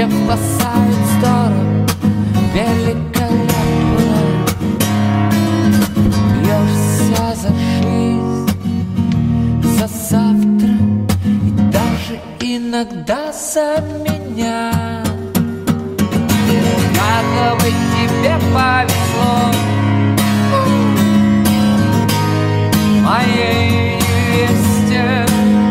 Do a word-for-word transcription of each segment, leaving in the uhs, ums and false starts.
спасает здорово, великолепно. Бьешься за жизнь, за завтра и даже иногда за меня. Как бы тебе повезло, моей невесте.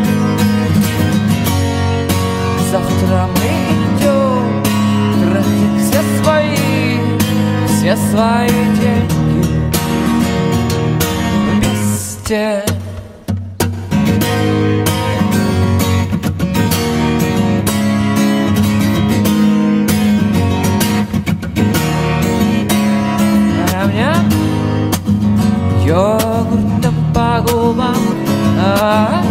Завтра мы идем тратить все свои, все свои деньги вместе. А мне йогуртом по губам, а-а-а.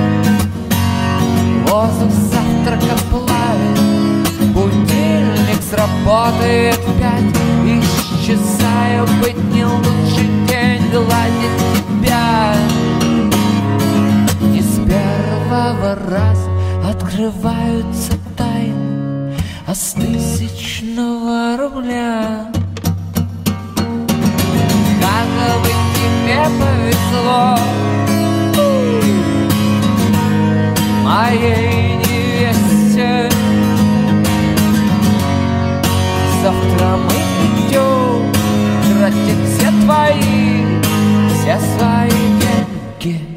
Воздух завтрака плавит, будильник сработает в пять. Исчезаю, быть не лучший день гладить тебя. Не с первого раза открываются тайны, а с тысячного рубля. Как бы тебе повезло, моей невесте. Завтра мы идем тратить все твои, все свои деньги